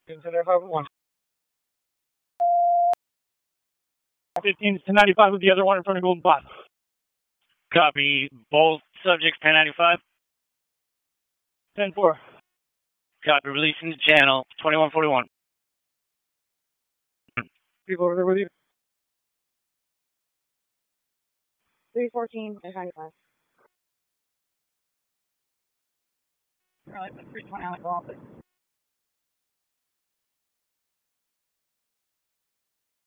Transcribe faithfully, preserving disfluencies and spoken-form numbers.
Consider five one. fifteen to ten ninety-five with the other one in front of Golden Pass. Copy. Both subjects ten ninety-five. ten four. Copy. Releasing the channel twenty-one forty-one. People over there with you. three fourteen and ninety-five. Alright, three twenty on the call.